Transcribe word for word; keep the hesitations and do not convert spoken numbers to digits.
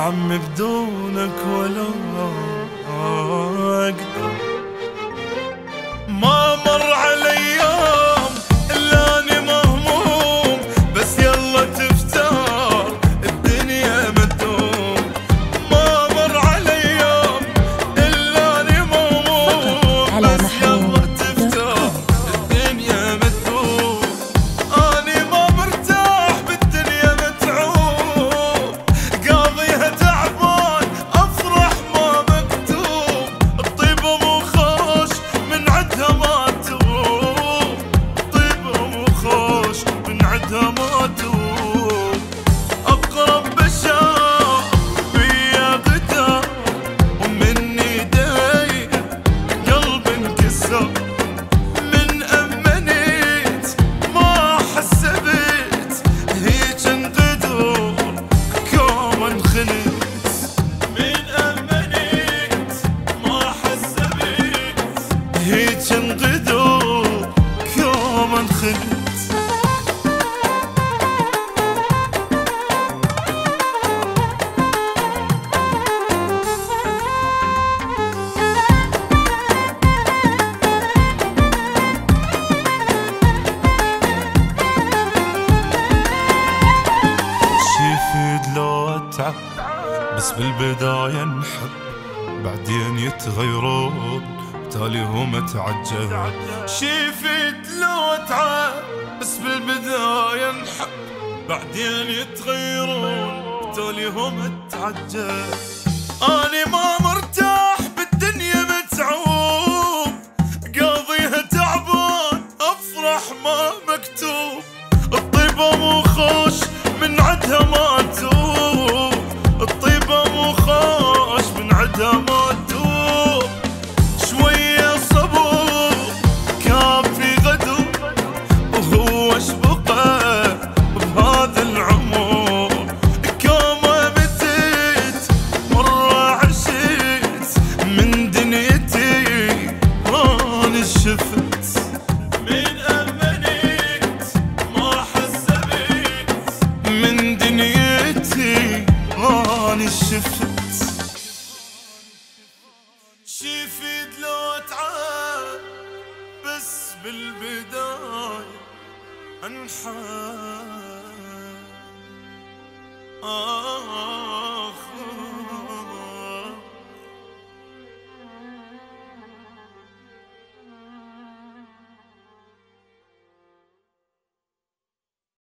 عمي بدونك ولا أقدر. ما مر علي يوم إلا أني مهموم، بس يلا تفتار الدنيا ما تدوم. ما مر علي يوم إلا أني مهموم، بس يلا تفتار الدنيا ما تدوم. أني ما مرتاح بالدنيا متعوب، قاضيها تعبان أفرح ما مكتوب. الطيبة مو خوش من عدها ما تروب، الطيبة مو خوش من عدها ما تروب. أقرب بشار بيا غدار، ومن ايدي قلب انكسر. من أمنيت ما حسبت هيج انقدر كوم انخلت. من أمنيت ما حسبت هيج انقدر كوم انخلت. شي يفيد لو اتعب، بس بالبداية نحب، بعدين يتغيرون تالي هم اتعجب. شي يفيد لو اتعب، بس بالبداية نحب، بعدين يتغيرون تالي هم اتعجب. اني ما مرتاح بالدنيا متعوب، قاضيها تعبان افرح ما مكتوب. الطيبة مو خوش من عدها ما تدوب، الطيبة مو خوش من عدها ما تدوب. شوية صبر كافي غدر، وهو شبقه بهذا العمر. كومة متت مرة عشت من دنيتي راني شفت. من أمنيت ما حسبت من دنيتي راني شفت. شي يفيد لو اتعب، بس بالبداية انحب.